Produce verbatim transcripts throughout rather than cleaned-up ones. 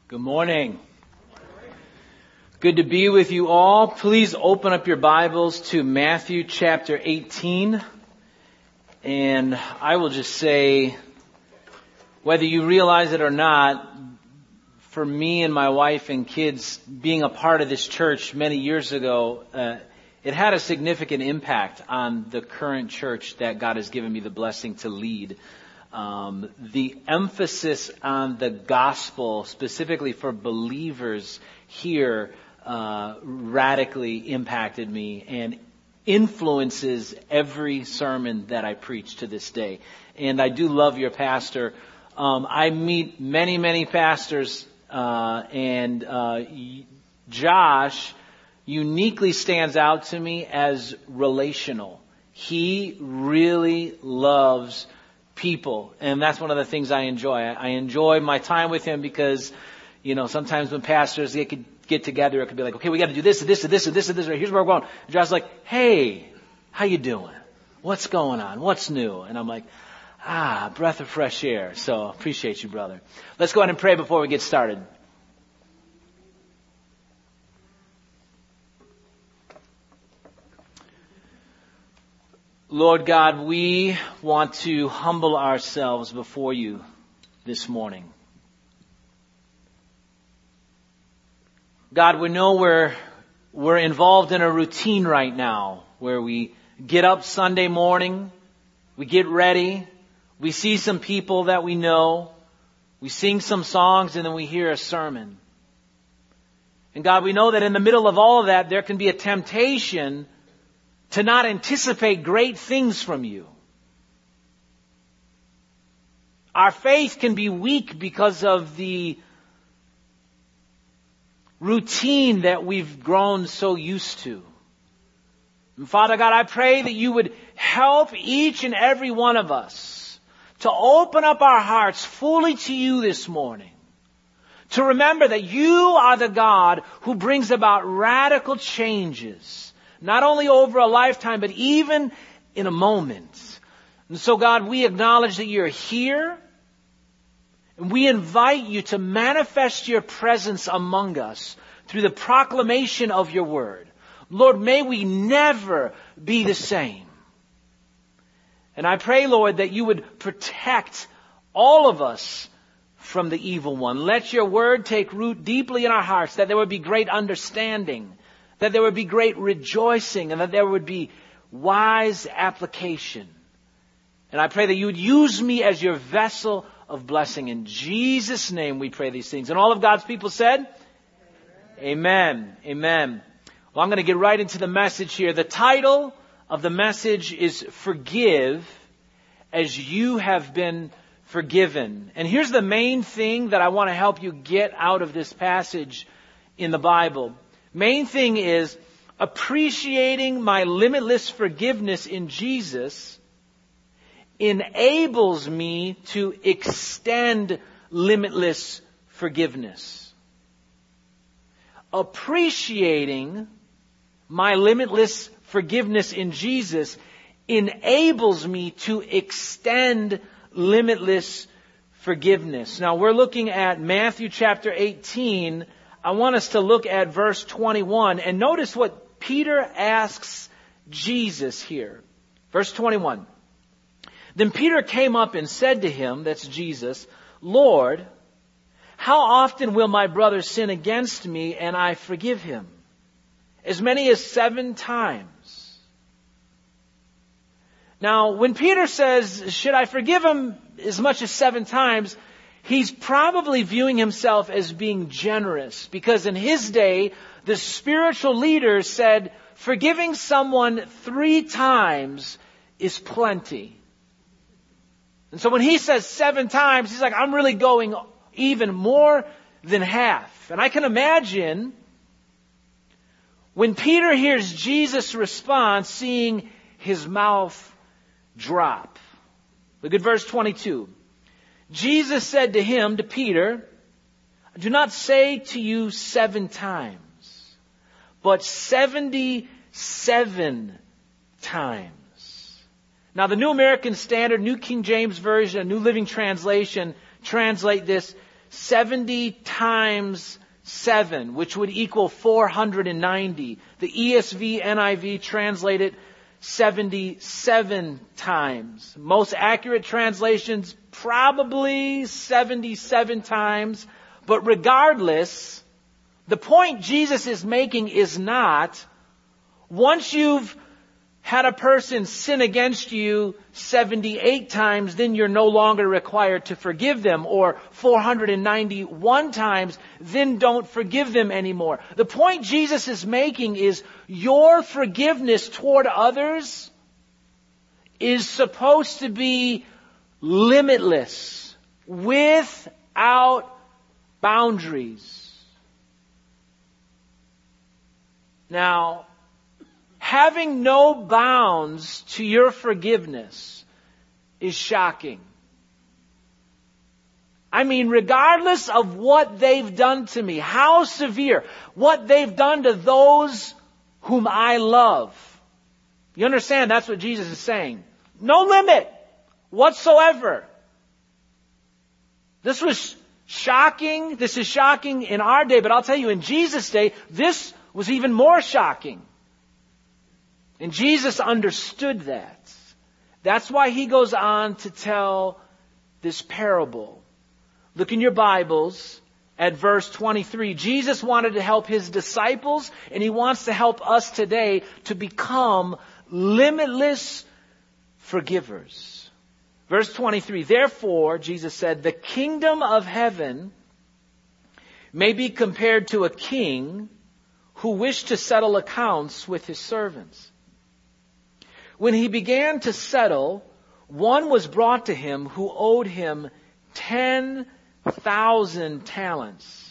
Good morning. Good to be with you all. Please open up your Bibles to Matthew chapter eighteen. And I will just say, whether you realize it or not, for me and my wife and kids being a part of this church many years ago, uh, it had a significant impact on the current church that God has given me the blessing to lead. Um, the emphasis on the gospel, specifically for believers here, uh, radically impacted me and influences every sermon that I preach to this day. And I do love your pastor. Um, I meet many, many pastors, uh, and uh, Josh uniquely stands out to me as relational. He really loves people. And that's one of the things I enjoy. I enjoy my time with him because, you know, sometimes when pastors they could get together, it could be like, okay, we got to do this and this and this and this and this. Here's where we're going. And Josh's like, hey, how you doing? What's going on? What's new? And I'm like, ah, breath of fresh air. So appreciate you, brother. Let's go ahead and pray before we get started. Lord God, we want to humble ourselves before you this morning. God, we know we're, we're involved in a routine right now where we get up Sunday morning, we get ready, we see some people that we know, we sing some songs, and then we hear a sermon. And God, we know that in the middle of all of that, there can be a temptation to not anticipate great things from you. Our faith can be weak because of the routine that we've grown so used to. And Father God, I pray that you would help each and every one of us to open up our hearts fully to you this morning. To remember that you are the God who brings about radical changes. Not only over a lifetime, but even in a moment. And so, God, we acknowledge that you're here. And we invite you to manifest your presence among us through the proclamation of your word. Lord, may we never be the same. And I pray, Lord, that you would protect all of us from the evil one. Let your word take root deeply in our hearts, that there would be great understanding, that there would be great rejoicing, and that there would be wise application. And I pray that you would use me as your vessel of blessing. In Jesus' name we pray these things. And all of God's people said, Amen. Amen. Amen. Well, I'm going to get right into the message here. The title of the message is Forgive as You Have Been Forgiven. And here's the main thing that I want to help you get out of this passage in the Bible. Main thing is appreciating my limitless forgiveness in Jesus enables me to extend limitless forgiveness. Appreciating my limitless forgiveness in Jesus enables me to extend limitless forgiveness. Now we're looking at Matthew chapter eighteen. I want us to look at verse twenty-one and notice what Peter asks Jesus here. Verse twenty-one. Then Peter came up and said to him, that's Jesus, Lord, how often will my brother sin against me and I forgive him? As many as seven times. Now, when Peter says, should I forgive him as much as seven times? He's probably viewing himself as being generous because in his day, the spiritual leaders said forgiving someone three times is plenty. And so when he says seven times, he's like, I'm really going even more than half. And I can imagine when Peter hears Jesus' response, seeing his mouth drop. Look at verse twenty-two. Jesus said to him, to Peter, I do not say to you seven times, but seventy-seven times. Now the New American Standard, New King James Version, New Living Translation translate this seventy times seven, which would equal four hundred ninety. The E S V, N I V translate it seventy-seven times. Most accurate translations, probably seventy-seven times. But regardless, the point Jesus is making is not, once you've had a person sin against you seventy-eight times, then you're no longer required to forgive them, or four hundred ninety-one times, then don't forgive them anymore. The point Jesus is making is your forgiveness toward others is supposed to be limitless, without boundaries. Now, having no bounds to your forgiveness is shocking. I mean, regardless of what they've done to me, how severe, what they've done to those whom I love. You understand? That's what Jesus is saying. No limit whatsoever. This was shocking. This is shocking in our day, but I'll tell you, in Jesus' day, this was even more shocking. And Jesus understood that. That's why he goes on to tell this parable. Look in your Bibles at verse twenty-three. Jesus wanted to help his disciples, and he wants to help us today to become limitless forgivers. Verse twenty-three, therefore, Jesus said, the kingdom of heaven may be compared to a king who wished to settle accounts with his servants. When he began to settle, one was brought to him who owed him ten thousand talents.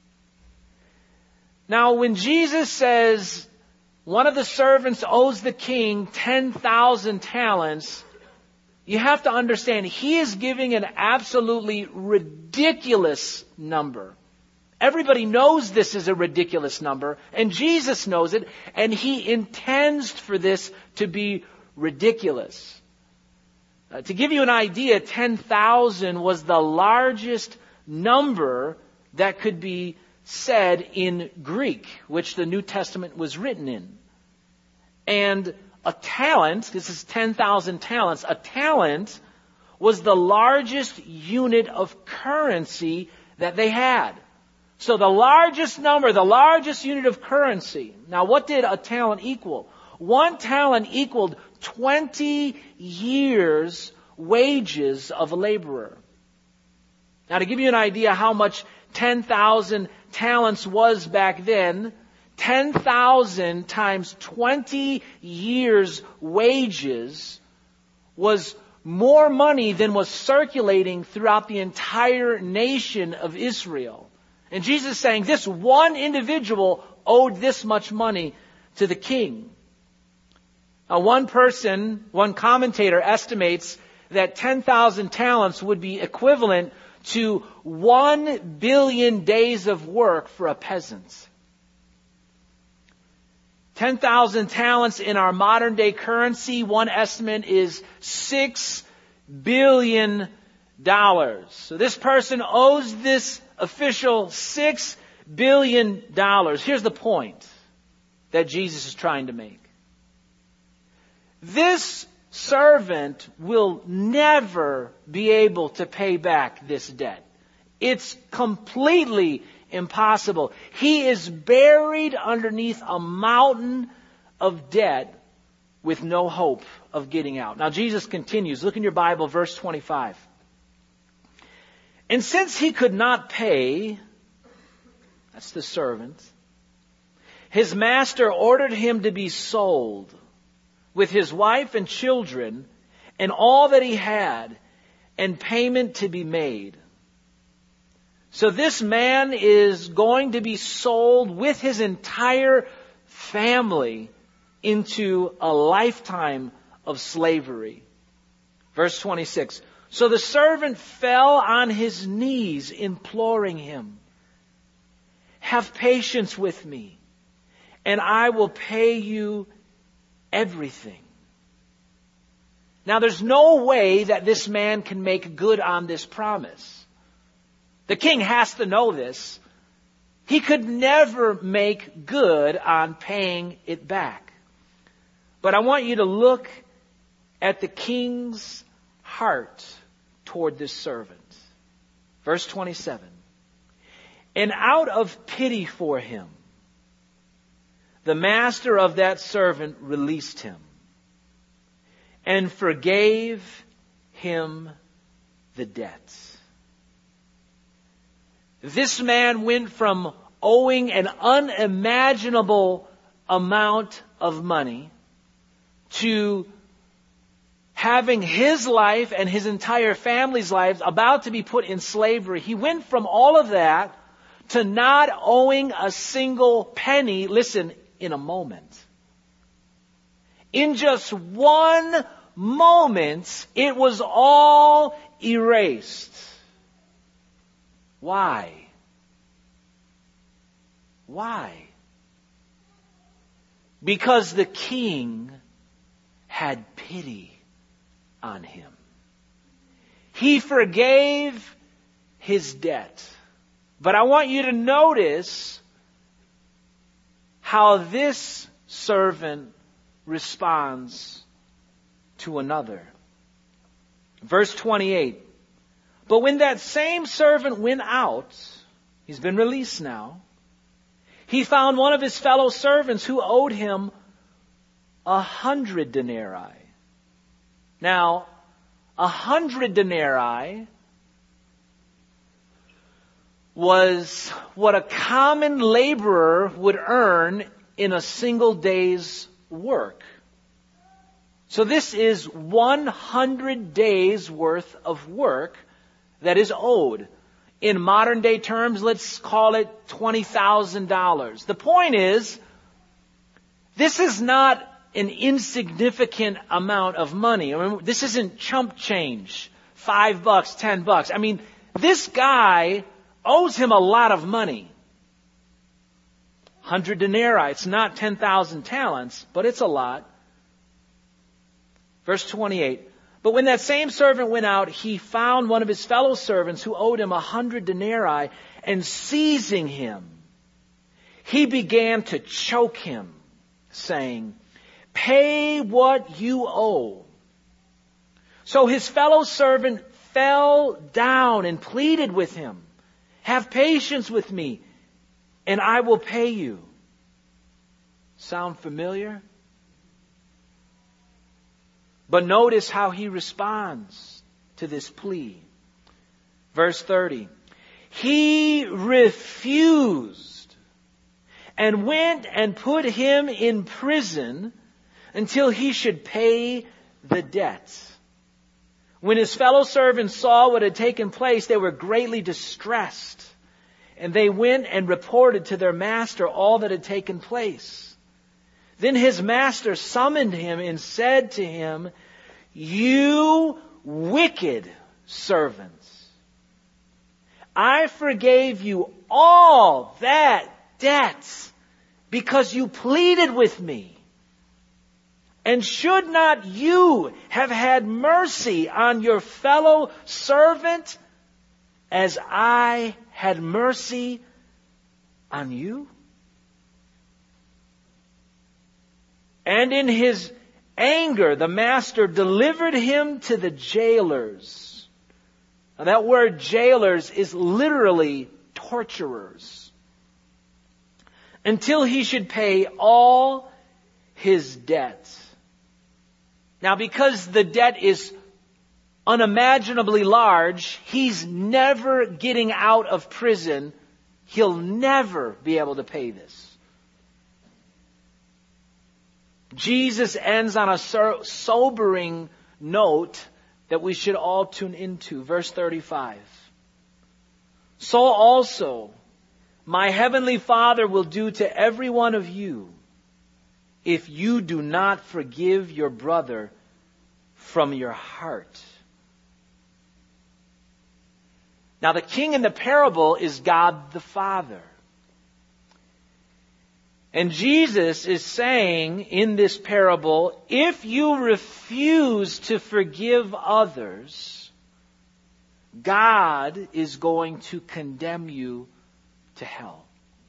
Now, when Jesus says one of the servants owes the king ten thousand talents, you have to understand he is giving an absolutely ridiculous number. Everybody knows this is a ridiculous number, and Jesus knows it, and he intends for this to be ridiculous. Uh, to give you an idea, ten thousand was the largest number that could be said in Greek, which the New Testament was written in. And a talent, this is ten thousand talents, a talent was the largest unit of currency that they had. So the largest number, the largest unit of currency. Now, what did a talent equal? One talent equaled twenty years' wages of a laborer. Now, to give you an idea how much ten thousand talents was back then, ten thousand times twenty years' wages was more money than was circulating throughout the entire nation of Israel. And Jesus is saying this one individual owed this much money to the king. Now, one person, one commentator estimates that ten thousand talents would be equivalent to one billion days of work for a peasant. ten thousand talents in our modern day currency, one estimate is six billion dollars. So this person owes this official six billion dollars. Here's the point that Jesus is trying to make. This servant will never be able to pay back this debt. It's completely impossible. He is buried underneath a mountain of debt with no hope of getting out. Now Jesus continues. Look in your Bible, verse twenty-five. And since he could not pay, that's the servant, his master ordered him to be sold with his wife and children and all that he had, and payment to be made. So this man is going to be sold with his entire family into a lifetime of slavery. Verse twenty-six. So the servant fell on his knees, imploring him, have patience with me, and I will pay you everything. Now, there's no way that this man can make good on this promise. The king has to know this. He could never make good on paying it back. But I want you to look at the king's heart toward this servant. Verse twenty-seven. And out of pity for him, the master of that servant released him and forgave him the debt. This man went from owing an unimaginable amount of money to having his life and his entire family's lives about to be put in slavery. He went from all of that to not owing a single penny, listen, in a moment. In just one moment, it was all erased. Why? Why? Because the king had pity on him. He forgave his debt. But I want you to notice how this servant responds to another. Verse twenty-eight. But when that same servant went out, he's been released now, he found one of his fellow servants who owed him a hundred denarii. Now, a hundred denarii was what a common laborer would earn in a single day's work. So this is one hundred days worth of work that is owed. In modern day terms, let's call it twenty thousand dollars. The point is, this is not an insignificant amount of money. I mean, this isn't chump change. Five bucks, ten bucks. I mean, this guy owes him a lot of money. Hundred denarii. It's not ten thousand talents, but it's a lot. Verse twenty-eight. But when that same servant went out, he found one of his fellow servants who owed him a hundred denarii, and seizing him, he began to choke him, saying, "Pay what you owe." So his fellow servant fell down and pleaded with him, "Have patience with me, and I will pay you." Sound familiar? But notice how he responds to this plea. Verse thirty. He refused and went and put him in prison until he should pay the debt. When his fellow servants saw what had taken place, they were greatly distressed. And they went and reported to their master all that had taken place. Then his master summoned him and said to him, "You wicked servants, I forgave you all that debt because you pleaded with me. And should not you have had mercy on your fellow servant as I had mercy on you?" And in his anger, the master delivered him to the jailers. Now that word jailers is literally torturers. Until he should pay all his debt. Now because the debt is unimaginably large, he's never getting out of prison. He'll never be able to pay this. Jesus ends on a sobering note that we should all tune into. Verse thirty-five. So also my heavenly Father will do to every one of you if you do not forgive your brother from your heart. Now the king in the parable is God the Father. And Jesus is saying in this parable, if you refuse to forgive others, God is going to condemn you to hell.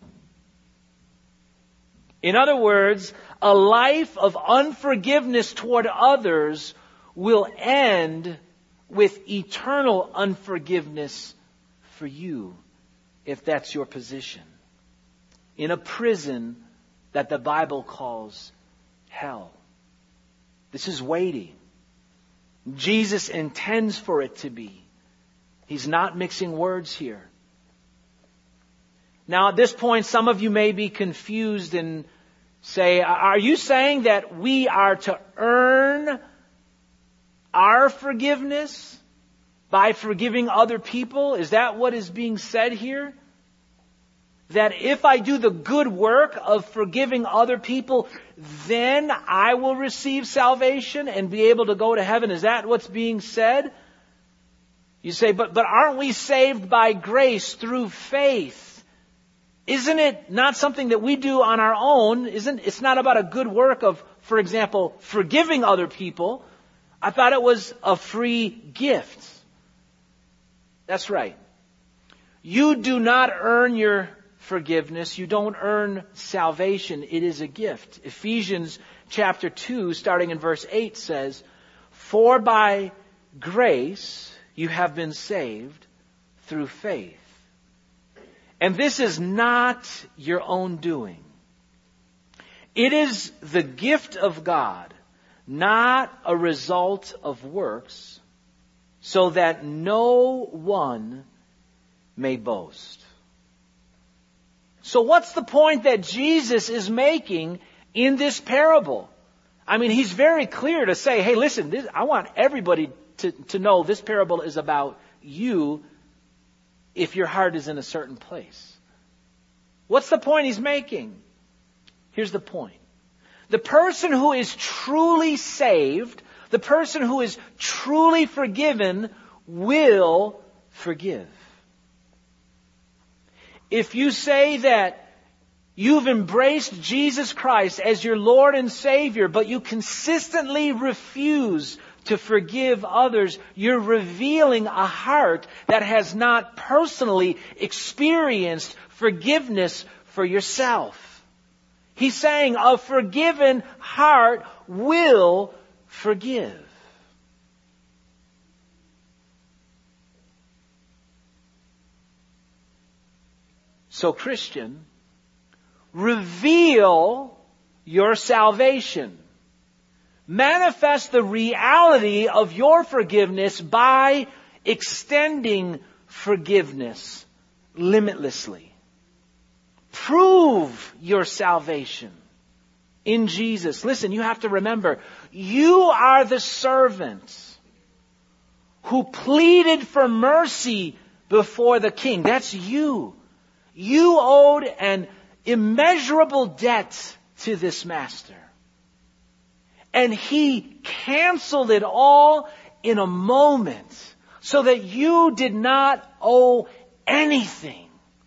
In other words, a life of unforgiveness toward others will end with eternal unforgiveness for you, if that's your position, in a prison that the Bible calls hell. This is weighty. Jesus intends for it to be. He's not mixing words here. Now, at this point, some of you may be confused and say, are you saying that we are to earn our forgiveness by forgiving other people? Is that what is being said here? That if I do the good work of forgiving other people, then I will receive salvation and be able to go to heaven? Is that what's being said? You say, but, but aren't we saved by grace through faith? Isn't it not something that we do on our own? Isn't, it's not about a good work of, for example, forgiving other people. I thought it was a free gift. That's right. You do not earn your forgiveness. You don't earn salvation. It is a gift. Ephesians chapter two, starting in verse eight says, "For by grace you have been saved through faith. And this is not your own doing. It is the gift of God, not a result of works, so that no one may boast." So what's the point that Jesus is making in this parable? I mean, he's very clear to say, hey, listen, this, I want everybody to, to know this parable is about you if your heart is in a certain place. What's the point he's making? Here's the point. The person who is truly saved, the person who is truly forgiven, will forgive. If you say that you've embraced Jesus Christ as your Lord and Savior, but you consistently refuse to forgive others, you're revealing a heart that has not personally experienced forgiveness for yourself. He's saying a forgiven heart will forgive. So, Christian, reveal your salvation. Manifest the reality of your forgiveness by extending forgiveness limitlessly. Prove your salvation in Jesus. Listen, you have to remember, you are the servant who pleaded for mercy before the king. That's you. You owed an immeasurable debt to this master. And he canceled it all in a moment so that you did not owe anything.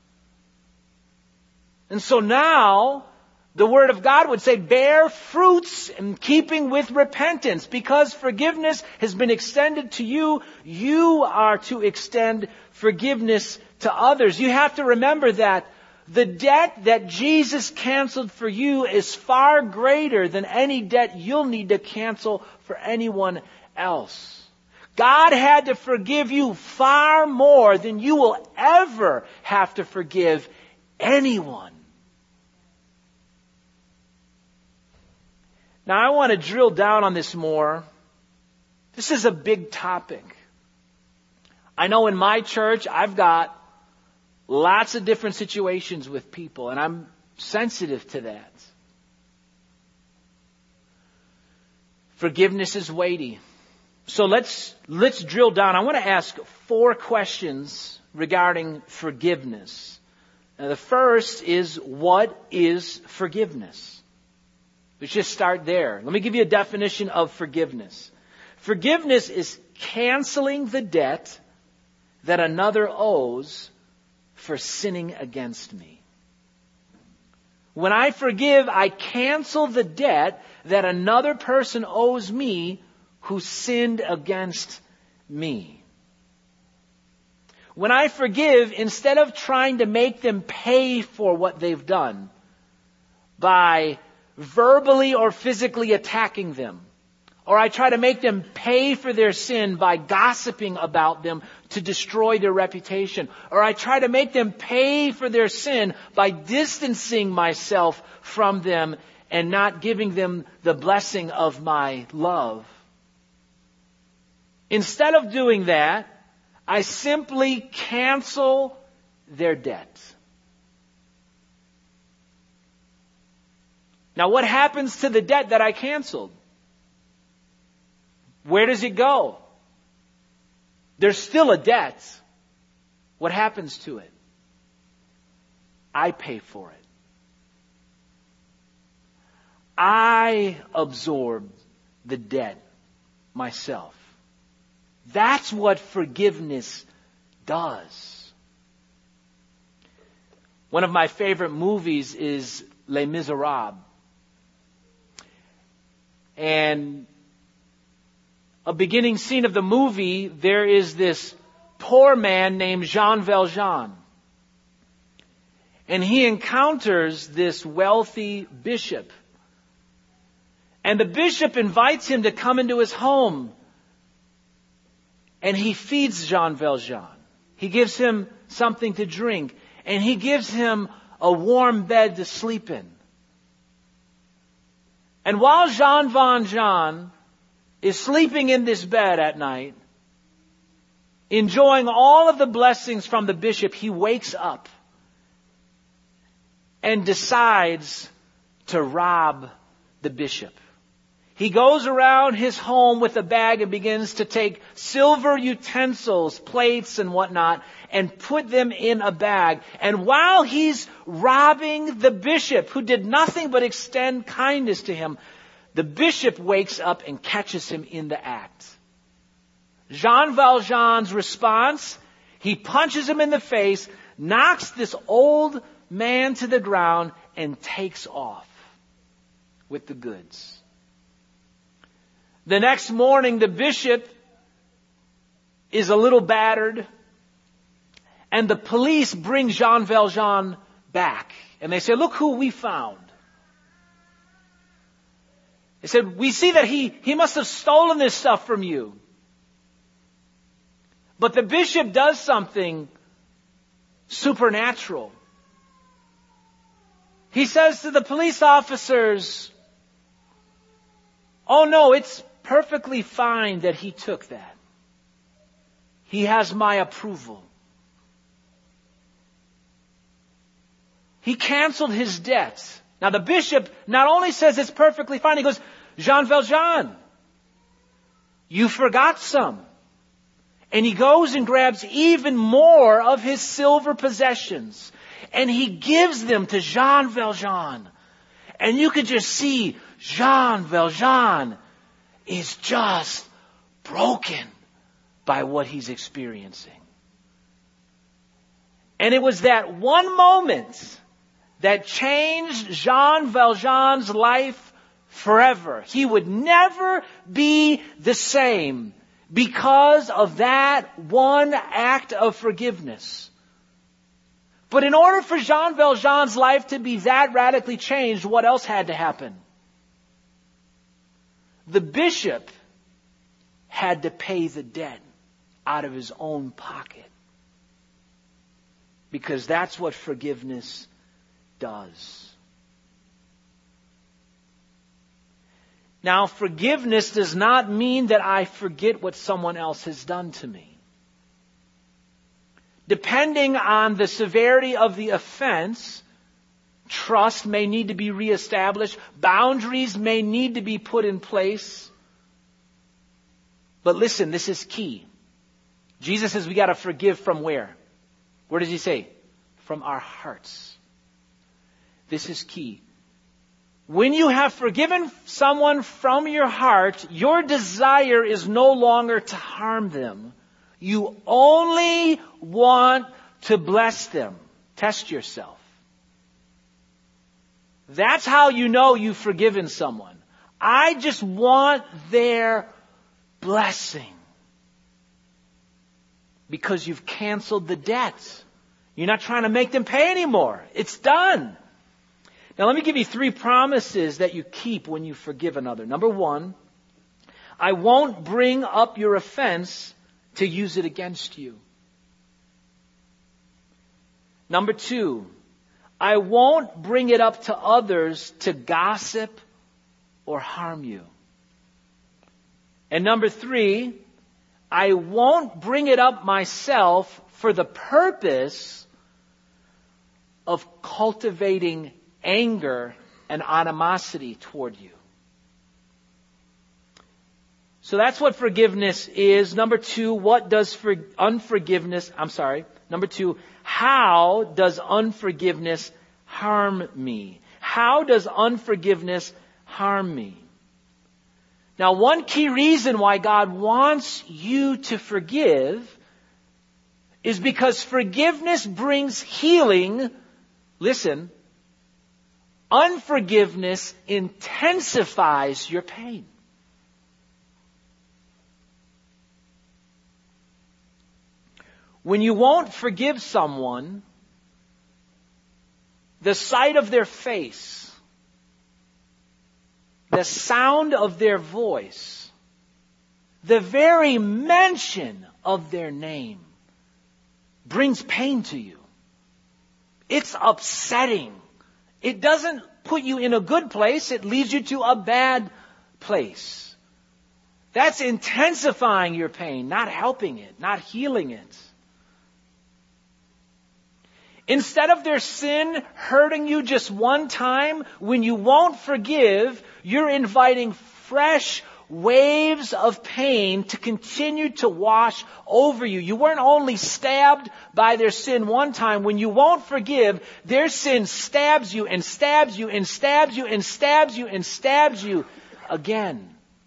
And so now, the Word of God would say, bear fruits in keeping with repentance. Because forgiveness has been extended to you, you are to extend forgiveness to others. You have to remember that the debt that Jesus canceled for you is far greater than any debt you'll need to cancel for anyone else. God had to forgive you far more than you will ever have to forgive anyone. Now, I want to drill down on this more. This is a big topic. I know in my church, I've got lots of different situations with people, and I'm sensitive to that. Forgiveness is weighty. So let's, let's drill down. I want to ask four questions regarding forgiveness. Now, the first is, what is forgiveness? Let's just start there. Let me give you a definition of forgiveness. Forgiveness is canceling the debt that another owes for sinning against me. When I forgive, I cancel the debt that another person owes me who sinned against me. When I forgive, instead of trying to make them pay for what they've done by verbally or physically attacking them, or I try to make them pay for their sin by gossiping about them to destroy their reputation, or I try to make them pay for their sin by distancing myself from them and not giving them the blessing of my love. Instead of doing that, I simply cancel their debt. Now, what happens to the debt that I canceled? Where does it go? There's still a debt. What happens to it? I pay for it. I absorb the debt myself. That's what forgiveness does. One of my favorite movies is Les Miserables. And a beginning scene of the movie, there is this poor man named Jean Valjean. And he encounters this wealthy bishop. And the bishop invites him to come into his home. And he feeds Jean Valjean. He gives him something to drink. And he gives him a warm bed to sleep in. And while Jean Valjean is sleeping in this bed at night, enjoying all of the blessings from the bishop, he wakes up and decides to rob the bishop. He goes around his home with a bag and begins to take silver utensils, plates and whatnot, and put them in a bag. And while he's robbing the bishop, who did nothing but extend kindness to him, the bishop wakes up and catches him in the act. Jean Valjean's response, he punches him in the face, knocks this old man to the ground, and takes off with the goods. The next morning, the bishop is a little battered, and the police bring Jean Valjean back. And they say, look who we found. They said, we see that he, he must have stolen this stuff from you. But the bishop does something supernatural. He says to the police officers, oh no, it's perfectly fine that he took that. He has my approval. He canceled his debt. Now the bishop not only says it's perfectly fine, he goes, Jean Valjean, you forgot some. And he goes and grabs even more of his silver possessions. And he gives them to Jean Valjean. And you could just see Jean Valjean is just broken by what he's experiencing. And it was that one moment that changed Jean Valjean's life forever. He would never be the same because of that one act of forgiveness. But in order for Jean Valjean's life to be that radically changed, what else had to happen? The bishop had to pay the debt out of his own pocket. Because that's what forgiveness does. Now, forgiveness does not mean that I forget what someone else has done to me. Depending on the severity of the offense, trust may need to be reestablished. Boundaries may need to be put in place. But listen, this is key. Jesus says we got to forgive from where? Where does he say? From our hearts. This is key. When you have forgiven someone from your heart, your desire is no longer to harm them. You only want to bless them. Test yourself. That's how you know you've forgiven someone. I just want their blessing. because you've canceled the debt. You're not trying to make them pay anymore. It's done. Now let me give you three promises that you keep when you forgive another. Number one, I won't bring up your offense to use it against you. Number two, I won't bring it up to others to gossip or harm you. And number three, I won't bring it up myself for the purpose of cultivating anger and animosity toward you. So that's what forgiveness is. Number two, what does for unforgiveness, I'm sorry. Number two, how does unforgiveness harm me? How does unforgiveness harm me? Now, one key reason why God wants you to forgive is because forgiveness brings healing. Listen, unforgiveness intensifies your pain. When you won't forgive someone, the sight of their face, the sound of their voice, the very mention of their name brings pain to you. It's upsetting. It doesn't put you in a good place. It leads you to a bad place. That's intensifying your pain, not helping it, not healing it. Instead of their sin hurting you just one time, when you won't forgive, you're inviting fresh waves of pain to continue to wash over you. You weren't only stabbed by their sin one time. When you won't forgive, their sin stabs you and stabs you and stabs you and stabs you and stabs you again.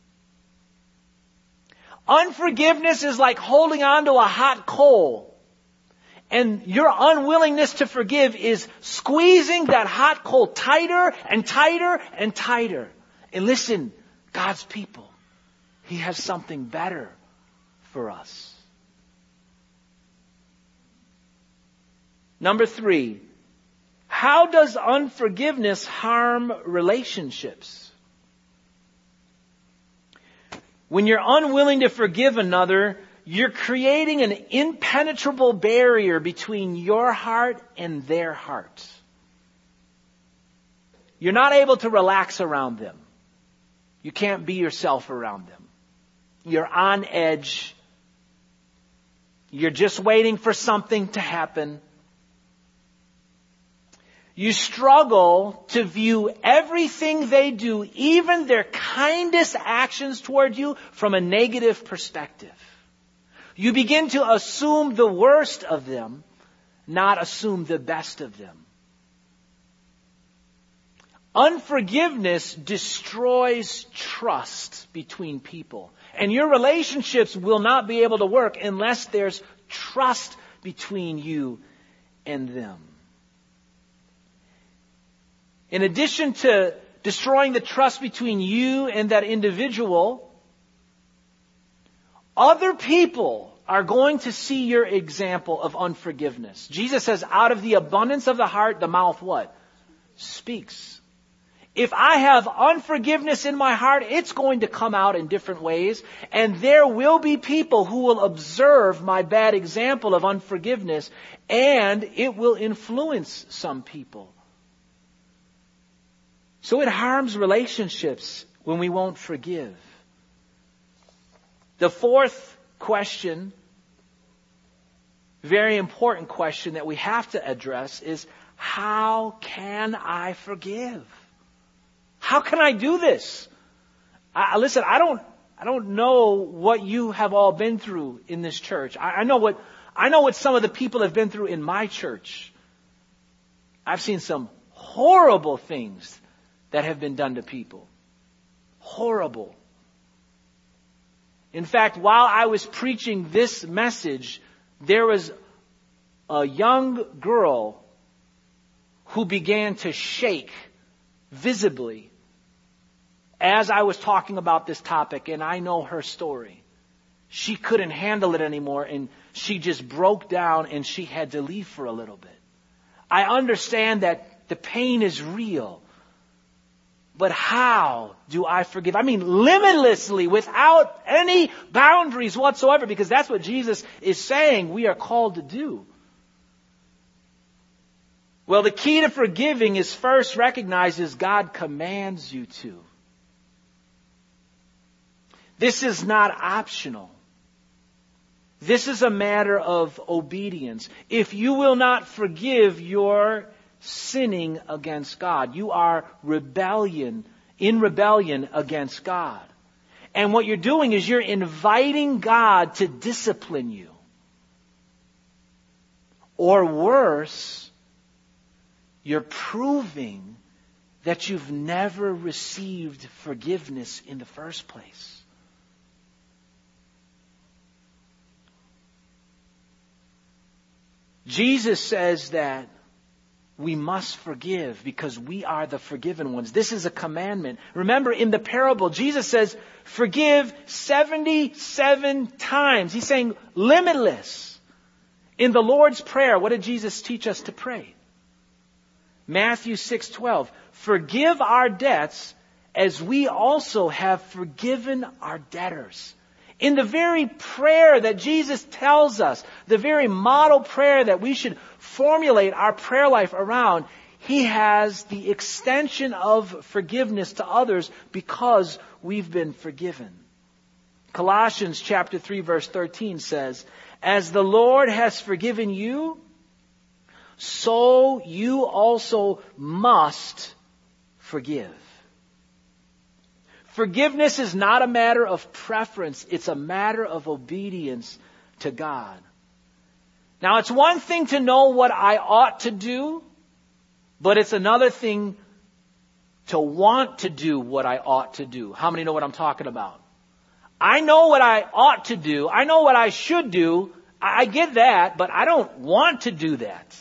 Unforgiveness is like holding on to a hot coal. And your unwillingness to forgive is squeezing that hot coal tighter and tighter and tighter. And listen, God's people, He has something better for us. Number three, how does unforgiveness harm relationships? When you're unwilling to forgive another, you're creating an impenetrable barrier between your heart and their heart. You're not able to relax around them. You can't be yourself around them. You're on edge. You're just waiting for something to happen. You struggle to view everything they do, even their kindest actions toward you, from a negative perspective. You begin to assume the worst of them, not assume the best of them. Unforgiveness destroys trust between people. And your relationships will not be able to work unless there's trust between you and them. In addition to destroying the trust between you and that individual, other people are going to see your example of unforgiveness. Jesus says, out of the abundance of the heart, the mouth what? Speaks. If I have unforgiveness in my heart, it's going to come out in different ways. And there will be people who will observe my bad example of unforgiveness, and it will influence some people. So it harms relationships when we won't forgive. The fourth question, very important question that we have to address, is how can I forgive? How can I do this? I, listen, I don't, I don't know what you have all been through in this church. I, I know what, I know what some of the people have been through in my church. I've seen some horrible things that have been done to people. Horrible. In fact, while I was preaching this message, there was a young girl who began to shake visibly as I was talking about this topic, and I know her story. she couldn't handle it anymore and she just broke down and she had to leave for a little bit. I understand that the pain is real. But how do I forgive? I mean, limitlessly, without any boundaries whatsoever, because that's what Jesus is saying we are called to do. Well, the key to forgiving is first recognized as God commands you to. This is not optional. This is a matter of obedience. If you will not forgive, you're sinning against God. You are rebellion, in rebellion against God. And what you're doing is you're inviting God to discipline you. Or worse, you're proving that you've never received forgiveness in the first place. Jesus says that we must forgive because we are the forgiven ones. This is a commandment. Remember, in the parable, Jesus says, forgive seventy-seven times. He's saying limitless. In the Lord's Prayer, what did Jesus teach us to pray? Matthew six twelve. Forgive our debts as we also have forgiven our debtors. In the very prayer that Jesus tells us, the very model prayer that we should formulate our prayer life around, He has the extension of forgiveness to others because we've been forgiven. Colossians chapter three verse thirteen says, as the Lord has forgiven you, so you also must forgive. Forgiveness is not a matter of preference. It's a matter of obedience to God. Now, it's one thing to know what I ought to do, but it's another thing to want to do what I ought to do. How many know what I'm talking about? I know what I ought to do. I know what I should do. I get that, but I don't want to do that.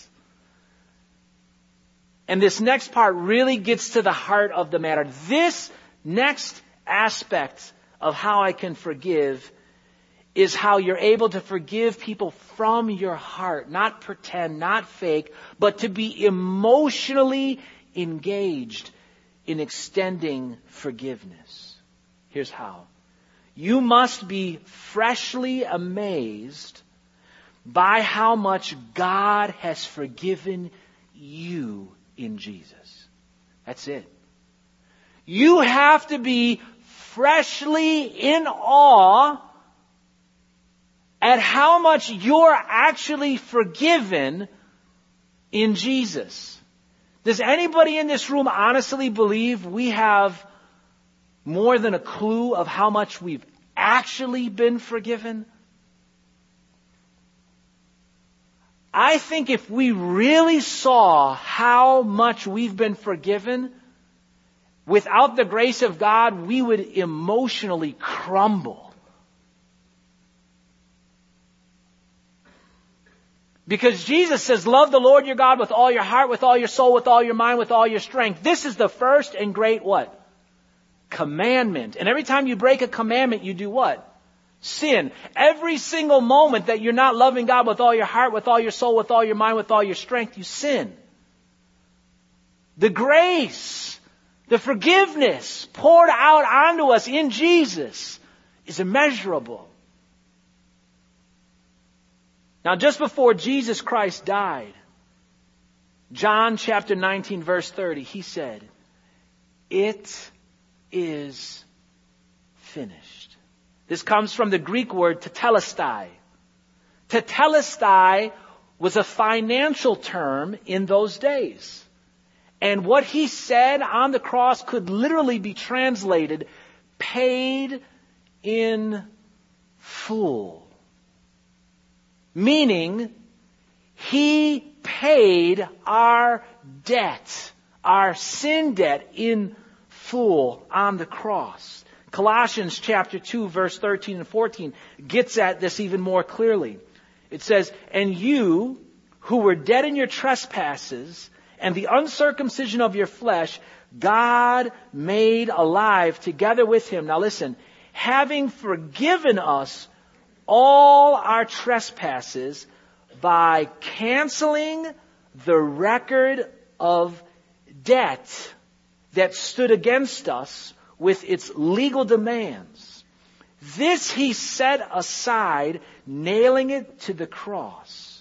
And this next part really gets to the heart of the matter. This next aspect of how I can forgive is how you're able to forgive people from your heart. Not pretend, not fake, but to be emotionally engaged in extending forgiveness. Here's how. You must be freshly amazed by how much God has forgiven you in Jesus. That's it. You have to be freshly in awe at how much you're actually forgiven in Jesus. Does anybody in this room honestly believe we have more than a clue of how much we've actually been forgiven? I think if we really saw how much we've been forgiven, without the grace of God, we would emotionally crumble. Because Jesus says, love the Lord your God with all your heart, with all your soul, with all your mind, with all your strength. This is the first and great what? Commandment. And every time you break a commandment, you do what? Sin. Every single moment that you're not loving God with all your heart, with all your soul, with all your mind, with all your strength, you sin. The grace, the forgiveness poured out onto us in Jesus is immeasurable. Now, just before Jesus Christ died, John chapter nineteen verse thirty, He said, it is finished. This comes from the Greek word tetelestai. Tetelestai was a financial term in those days. And what He said on the cross could literally be translated, paid in full. Meaning, He paid our debt, our sin debt in full on the cross. Colossians chapter two verse thirteen and fourteen gets at this even more clearly. It says, and you who were dead in your trespasses and the uncircumcision of your flesh, God made alive together with Him. Now listen, having forgiven us all our trespasses by canceling the record of debt that stood against us with its legal demands. This he set aside, nailing it to the cross.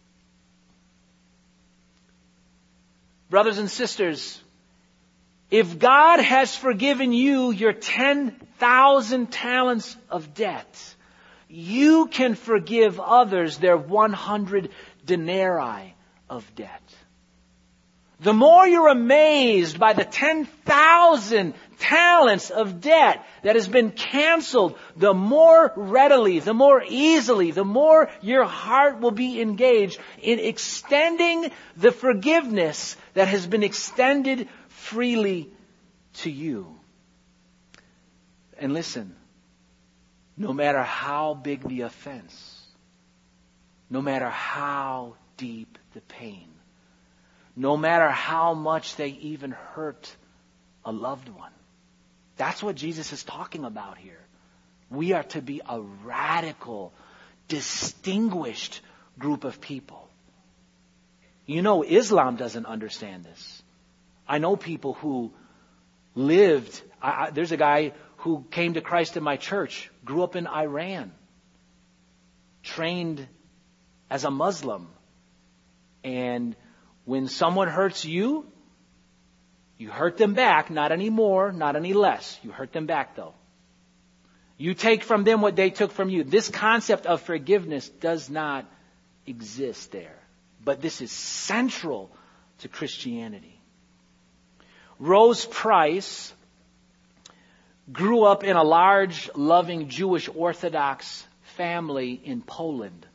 Brothers and sisters, if God has forgiven you your ten thousand talents of debt, you can forgive others their one hundred denarii of debt. The more you're amazed by the ten thousand talents of debt that has been canceled, the more readily, the more easily, the more your heart will be engaged in extending the forgiveness that has been extended freely to you. And listen, no matter how big the offense, no matter how deep the pain, no matter how much they even hurt a loved one. That's what Jesus is talking about here. We are to be a radical, distinguished group of people. You know, Islam doesn't understand this. I know people who lived, I, I, there's a guy who came to Christ in my church, grew up in Iran, trained as a Muslim, and when someone hurts you, you hurt them back, not any more, not any less. You hurt them back though. You take from them what they took from you. This concept of forgiveness does not exist there. But this is central to Christianity. Rose Price grew up in a large, loving Jewish Orthodox family in Poland.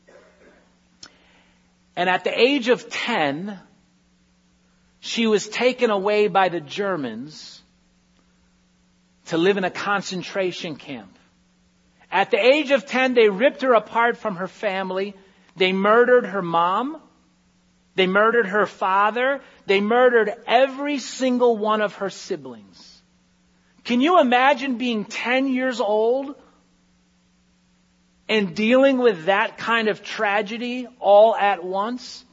And at the age of ten, she was taken away by the Germans to live in a concentration camp. At the age of ten, they ripped her apart from her family. They murdered her mom. They murdered her father. They murdered every single one of her siblings. Can you imagine being ten years old and dealing with that kind of tragedy all at once?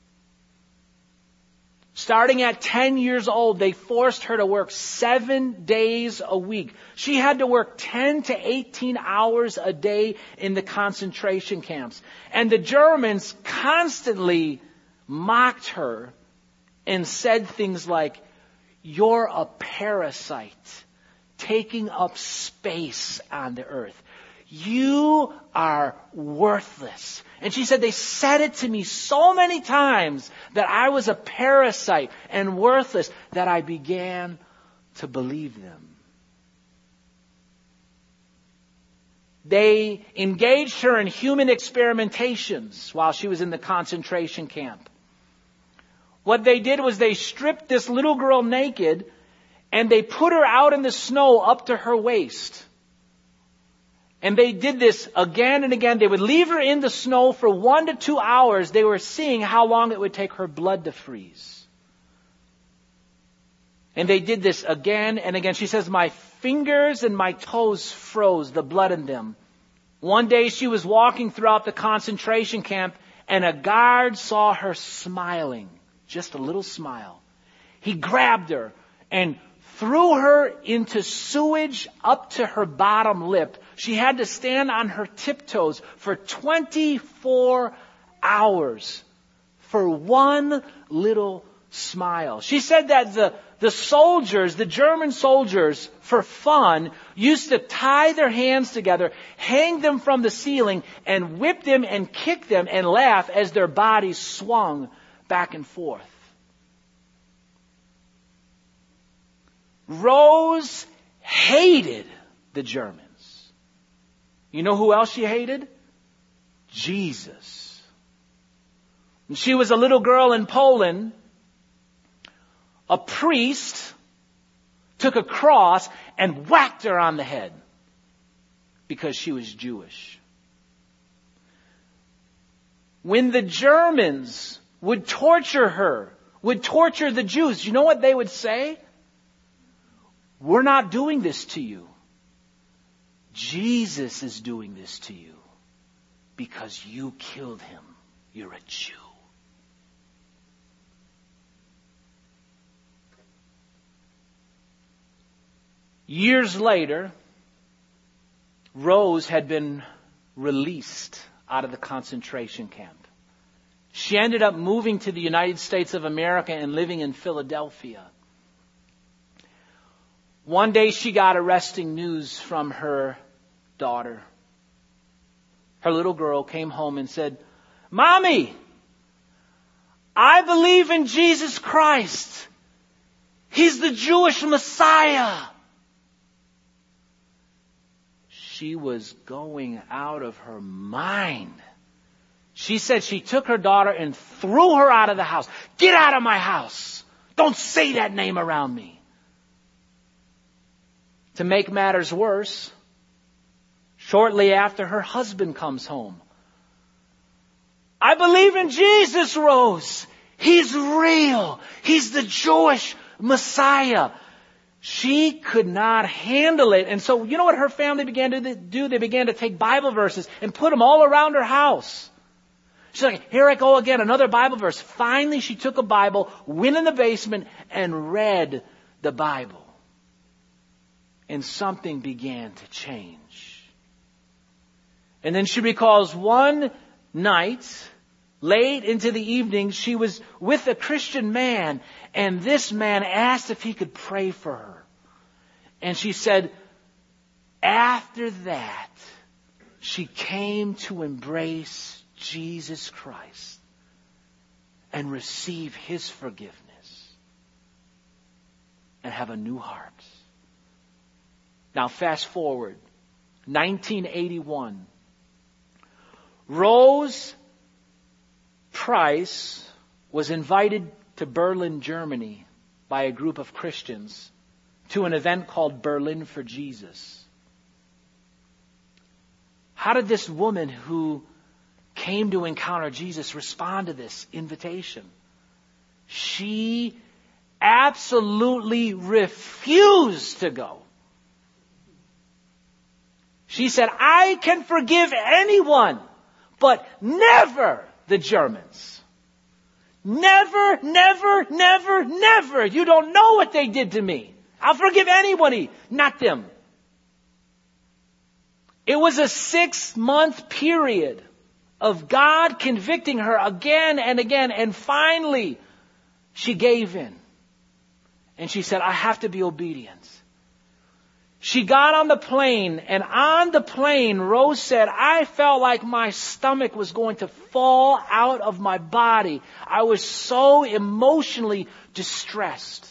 Starting at ten years old, they forced her to work seven days a week. She had to work ten to eighteen hours a day in the concentration camps. And the Germans constantly mocked her and said things like, "You're a parasite taking up space on the earth. You are worthless." And she said, they said it to me so many times that I was a parasite and worthless that I began to believe them. They engaged her in human experimentations while she was in the concentration camp. What they did was they stripped this little girl naked and they put her out in the snow up to her waist. And they did this again and again. They would leave her in the snow for one to two hours. They were seeing how long it would take her blood to freeze. And they did this again and again. She says, my fingers and my toes froze, the blood in them. One day she was walking throughout the concentration camp and a guard saw her smiling. Just a little smile. He grabbed her and threw her into sewage up to her bottom lip. She had to stand on her tiptoes for twenty-four hours for one little smile. She said that the, the soldiers, the German soldiers, for fun, used to tie their hands together, hang them from the ceiling, and whip them and kick them and laugh as their bodies swung back and forth. Rose hated the Germans. You know who else she hated? Jesus. When she was a little girl in Poland, a priest took a cross and whacked her on the head because she was Jewish. When the Germans would torture her, would torture the Jews, you know what they would say? We're not doing this to you. Jesus is doing this to you. because you killed him. You're a Jew. Years later, Rose had been released out of the concentration camp. She ended up moving to the United States of America and living in Philadelphia. One day she got arresting news from her daughter. Her little girl came home and said, "Mommy, I believe in Jesus Christ. He's the Jewish Messiah." She was going out of her mind. She said she took her daughter and threw her out of the house. "Get out of my house. Don't say that name around me." To make matters worse, shortly after, her husband comes home. "I believe in Jesus, Rose. He's real. He's the Jewish Messiah." She could not handle it. And so, you know what her family began to do? They began to take Bible verses and put them all around her house. She's like, "Here I go again, another Bible verse." Finally, she took a Bible, went in the basement, and read the Bible. And something began to change. And then she recalls one night, late into the evening, she was with a Christian man, and this man asked if he could pray for her. And she said, after that, she came to embrace Jesus Christ and receive His forgiveness and have a new heart. Now fast forward, nineteen eighty-one. Rose Price was invited to Berlin, Germany by a group of Christians to an event called Berlin for Jesus. How did this woman who came to encounter Jesus respond to this invitation? She absolutely refused to go. She said, "I can forgive anyone, but never the Germans. Never, never, never, never. You don't know what they did to me. I'll forgive anybody, not them." It was a six-month period of God convicting her again and again. And finally, she gave in. And she said, "I have to be obedient." She got on the plane, and on the plane, Rose said, "I felt like my stomach was going to fall out of my body. I was so emotionally distressed."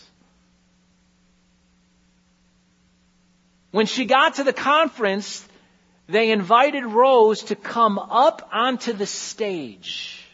When she got to the conference, they invited Rose to come up onto the stage.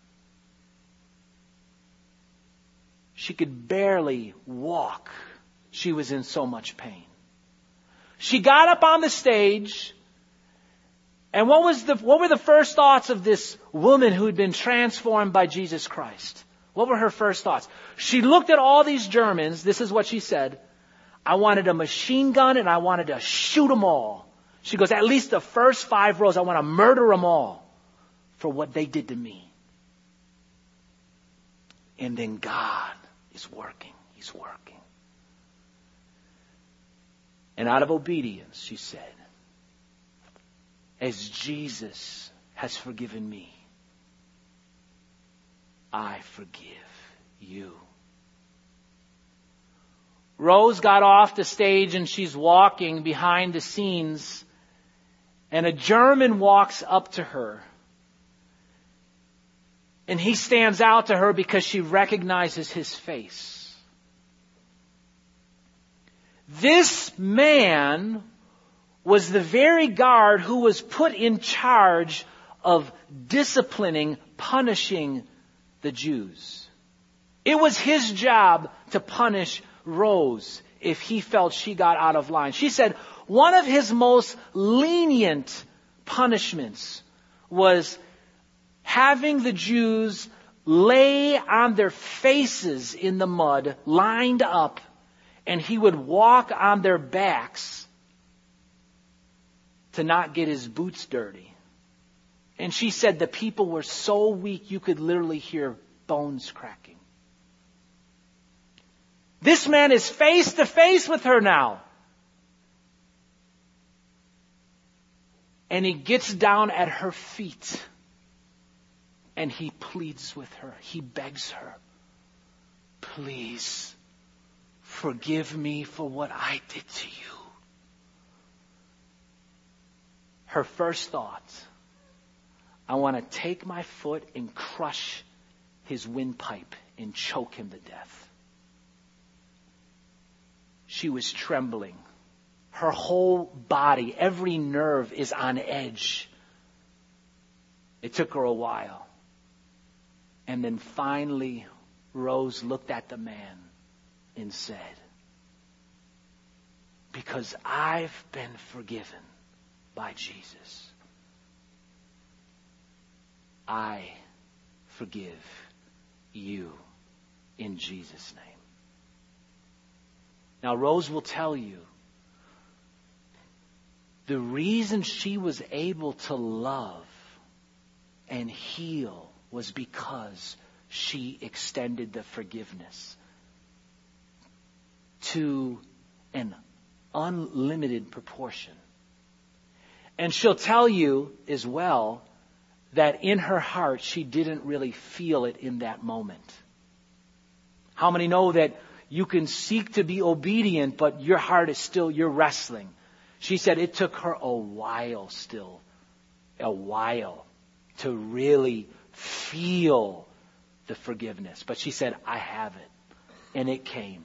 She could barely walk. She was in so much pain. She got up on the stage, and what was the what were the first thoughts of this woman who had been transformed by Jesus Christ? What were her first thoughts? She looked at all these Germans. This is what she said: "I wanted a machine gun and I wanted to shoot them all." She goes, "At least the first five rows, I want to murder them all for what they did to me." And then God is working. He's working. And out of obedience, she said, "As Jesus has forgiven me, I forgive you." Rose got off the stage and she's walking behind the scenes, and a German walks up to her. And he stands out to her because she recognizes his face. This man was the very guard who was put in charge of disciplining, punishing the Jews. It was his job to punish Rose if he felt she got out of line. She said one of his most lenient punishments was having the Jews lay on their faces in the mud, lined up, and he would walk on their backs to not get his boots dirty. And she said the people were so weak you could literally hear bones cracking. This man is face to face with her now. And he gets down at her feet and he pleads with her. He begs her, please forgive me for what I did to you. Her first thought, I want to take my foot and crush his windpipe and choke him to death. She was trembling. Her whole body, every nerve is on edge. It took her a while. And then finally, Rose looked at the man and said, because I've been forgiven by Jesus, I forgive you in Jesus' name. Now, Rose will tell you, the reason she was able to love and heal was because she extended the forgiveness to an unlimited proportion. And she'll tell you as well that in her heart she didn't really feel it in that moment. How many know that you can seek to be obedient, but your heart is still, you're wrestling? She said it took her a while still, a while to really feel the forgiveness. But she said, I have it. And it came.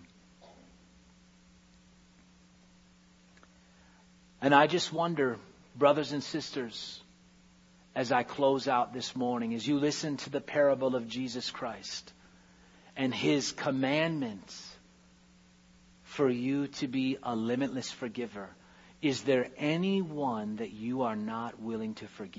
And I just wonder, brothers and sisters, as I close out this morning, as you listen to the parable of Jesus Christ and his commandments for you to be a limitless forgiver, is there anyone that you are not willing to forgive?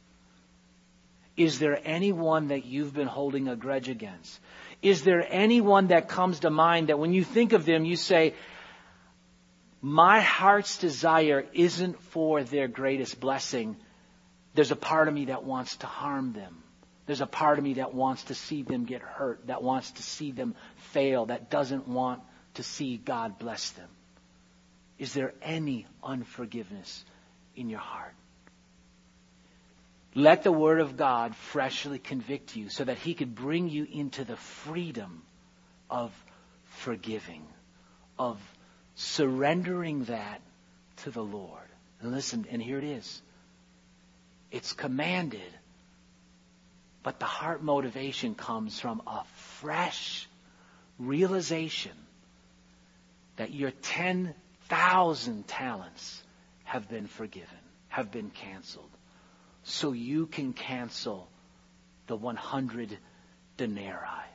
Is there anyone that you've been holding a grudge against? Is there anyone that comes to mind that when you think of them, you say, my heart's desire isn't for their greatest blessing. There's a part of me that wants to harm them. There's a part of me that wants to see them get hurt, that wants to see them fail, that doesn't want to see God bless them. Is there any unforgiveness in your heart? Let the Word of God freshly convict you so that He could bring you into the freedom of forgiving, of surrendering that to the Lord. And listen, and here it is. It's commanded, but the heart motivation comes from a fresh realization that your ten thousand talents have been forgiven, have been canceled. So you can cancel the one hundred denarii.